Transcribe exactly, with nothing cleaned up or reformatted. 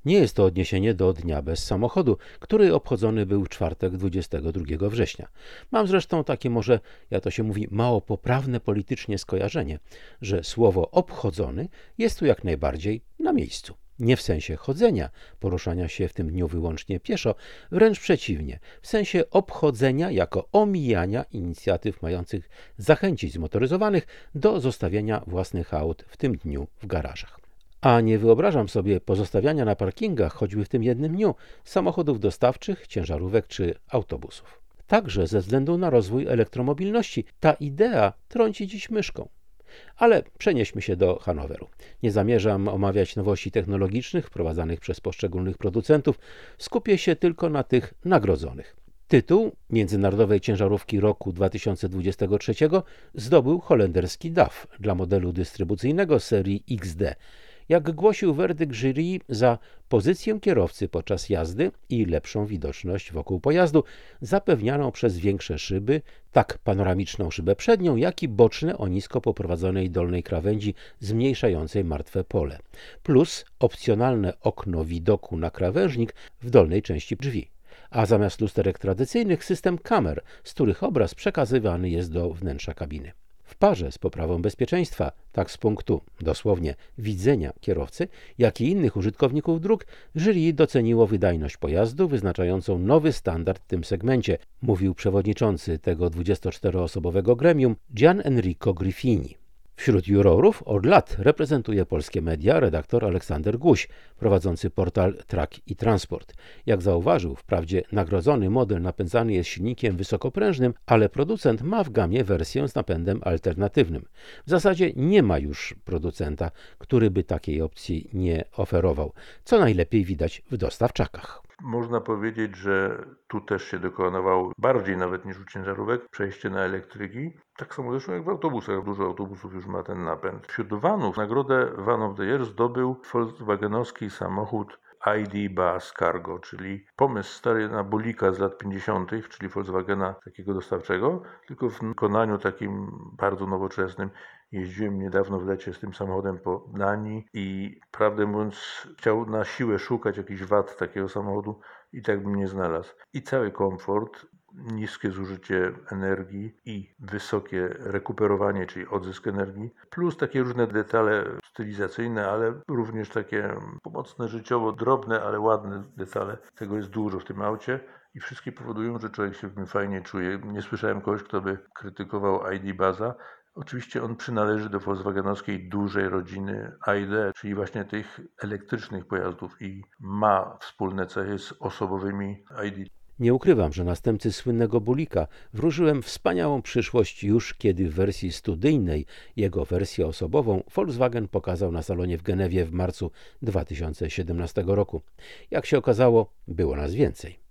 Nie jest to odniesienie do Dnia Bez Samochodu, który obchodzony był w czwartek dwudziestego drugiego września. Mam zresztą takie może, jak to się mówi, mało poprawne politycznie skojarzenie, że słowo obchodzony jest tu jak najbardziej na miejscu. Nie w sensie chodzenia, poruszania się w tym dniu wyłącznie pieszo, wręcz przeciwnie, w sensie obchodzenia jako omijania inicjatyw mających zachęcić zmotoryzowanych do zostawiania własnych aut w tym dniu w garażach. A nie wyobrażam sobie pozostawiania na parkingach, choćby w tym jednym dniu, samochodów dostawczych, ciężarówek czy autobusów. Także ze względu na rozwój elektromobilności ta idea trąci dziś myszką. Ale przenieśmy się do Hanoweru. Nie zamierzam omawiać nowości technologicznych wprowadzanych przez poszczególnych producentów, skupię się tylko na tych nagrodzonych. Tytuł międzynarodowej ciężarówki roku dwa tysiące dwudziestego trzeciego zdobył holenderski D A F dla modelu dystrybucyjnego serii X D. Jak głosił werdykt jury, za pozycję kierowcy podczas jazdy i lepszą widoczność wokół pojazdu zapewnianą przez większe szyby, tak panoramiczną szybę przednią, jak i boczne o nisko poprowadzonej dolnej krawędzi zmniejszającej martwe pole, plus opcjonalne okno widoku na krawężnik w dolnej części drzwi, a zamiast lusterek tradycyjnych system kamer, z których obraz przekazywany jest do wnętrza kabiny. W parze z poprawą bezpieczeństwa, tak z punktu dosłownie widzenia kierowcy, jak i innych użytkowników dróg, jury doceniło wydajność pojazdu wyznaczającą nowy standard w tym segmencie, mówił przewodniczący tego dwudziestoczteroosobowego gremium Gian Enrico Griffini. Wśród jurorów od lat reprezentuje polskie media redaktor Aleksander Guś, prowadzący portal Track i Transport. Jak zauważył, wprawdzie nagrodzony model napędzany jest silnikiem wysokoprężnym, ale producent ma w gamie wersję z napędem alternatywnym. W zasadzie nie ma już producenta, który by takiej opcji nie oferował, co najlepiej widać w dostawczakach. Można powiedzieć, że tu też się dokonywało, bardziej nawet niż u ciężarówek, przejście na elektryki. Tak samo zresztą jak w autobusach. Dużo autobusów już ma ten napęd. Wśród vanów nagrodę Van of the Year zdobył volkswagenowski samochód I D Bus Cargo, czyli pomysł stary na bolika z lat pięćdziesiątych, czyli Volkswagena takiego dostawczego, tylko w wykonaniu takim bardzo nowoczesnym. Jeździłem niedawno w lecie z tym samochodem po Danii i prawdę mówiąc chciał na siłę szukać jakichś wad takiego samochodu i tak bym nie znalazł. I cały komfort, niskie zużycie energii i wysokie rekuperowanie, czyli odzysk energii, plus takie różne detale stylizacyjne, ale również takie pomocne życiowo, drobne, ale ładne detale. Tego jest dużo w tym aucie. I wszystkie powodują, że człowiek się w nim fajnie czuje. Nie słyszałem kogoś, kto by krytykował I D Busa. Oczywiście on przynależy do volkswagenowskiej dużej rodziny I D, czyli właśnie tych elektrycznych pojazdów i ma wspólne cechy z osobowymi I D. Nie ukrywam, że następcy słynnego Bulika wróżyłem wspaniałą przyszłość już kiedy w wersji studyjnej jego wersję osobową Volkswagen pokazał na salonie w Genewie w marcu dwa tysiące siedemnastego roku. Jak się okazało, było nas więcej.